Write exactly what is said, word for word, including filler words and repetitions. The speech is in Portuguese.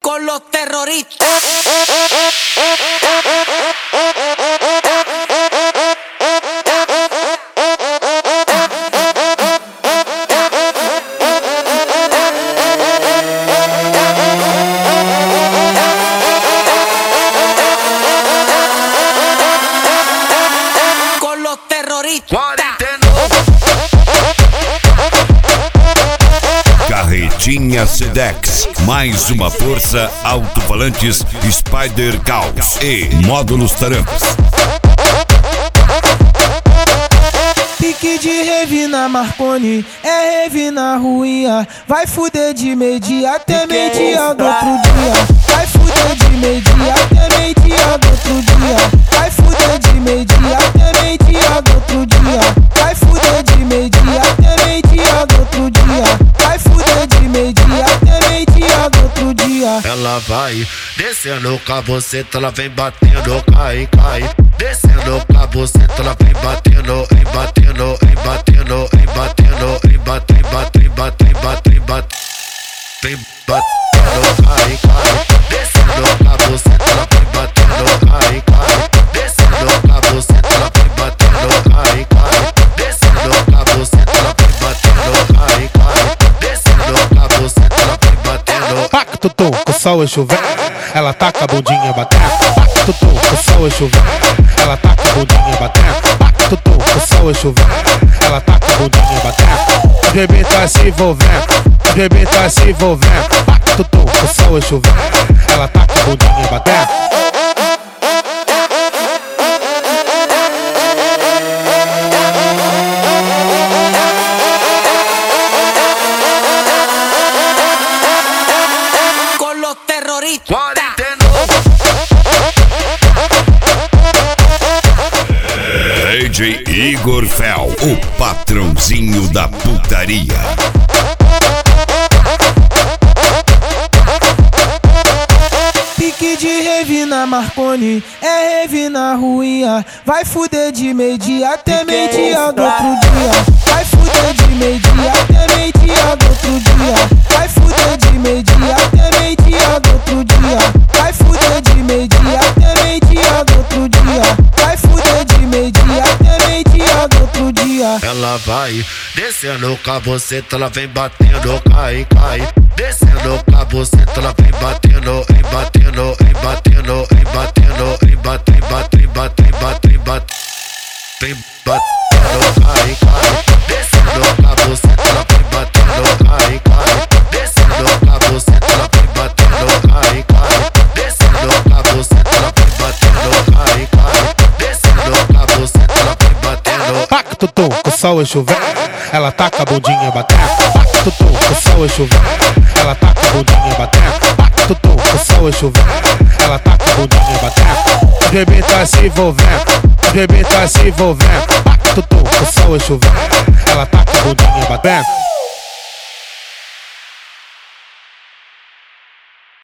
con los terroristas. Con los terroristas. Carretinha Sedex, mais uma força, alto-falantes Spider Caos e módulos Tarampas. Pique de Heavy na Marconi, é Heavy na Ruinha. Vai fuder de meio-dia até meio-dia do outro dia. Vai fuder de meio-dia até meio-dia do outro dia. Vai fuder de meio-dia até meio-dia do outro dia. Vai fuder de meio-dia até meio-dia do outro dia. Vai fuder de meio-dia até meio-dia do outro dia. Ela vai descendo com a buceta, ela vem batendo, cai, cai. Descendo com a buceta, ela vem batendo, embatendo, embatendo, embatendo, embate, embate, embate, embate, embate. Vem batendo, cai, cai. Descendo com a buceta, ela vem batendo, cai, cai. Descendo com a buceta, ela vem batendo, cai, cai. Descendo com a buceta, ela vem batendo, cai, cai. Descendo com a buceta, ela vem batendo. Pacto, tô, com o sol é chovendo, ela taca a bundinha batendo. Pacto, tô, com o sol é chovendo, ela taca a bundinha batendo. Pacto, tô, com o sol é chovendo, ela taca a bundinha batendo. O bebê tá se envolvendo, o bebê tá se envolvendo. Pacto, tô, com o sol é chovendo, ela taca a bundinha batendo. D J Igor Fel, o patrãozinho da putaria. Pique de Heavy na Marconi, é Heavy na Ruinha. Vai fuder de meio-dia até meio-dia do outro dia. Vai fuder de meio-dia até meio-dia do outro dia. Vai fuder de meio-dia até meio-dia do outro dia. Vai fuder de meio-dia até meio-dia do outro dia. Vai fuder de meio-dia até meio-dia do outro dia. Ela vai descendo com a buceta, ela vem batendo, cai, cai. Descendo com a buceta, ela vem batendo, embatendo, embatendo, embatendo, embate, embate, embate, embate, embate. Vem batendo, cai, cai. Descendo com a buceta, ela vem batendo, cai, cai. Descendo com a buceta, ela vem batendo, cai, cai. Descendo com a buceta, ela vem batendo, cai, cai. Descendo com a buceta, ela vem batendo. Pacto, tô, com o sol é chovendo, ela taca a bundinha batendo. Pacto, tô, com o sol é chovendo, ela taca a bundinha batendo. Pacto, tô, com o sol é chovendo, ela taca a bundinha batendo. O bebê tá se envolvendo, o bebê tá se envolvendo. Pacto, tô, com o sol é chovendo, ela taca a bundinha batendo.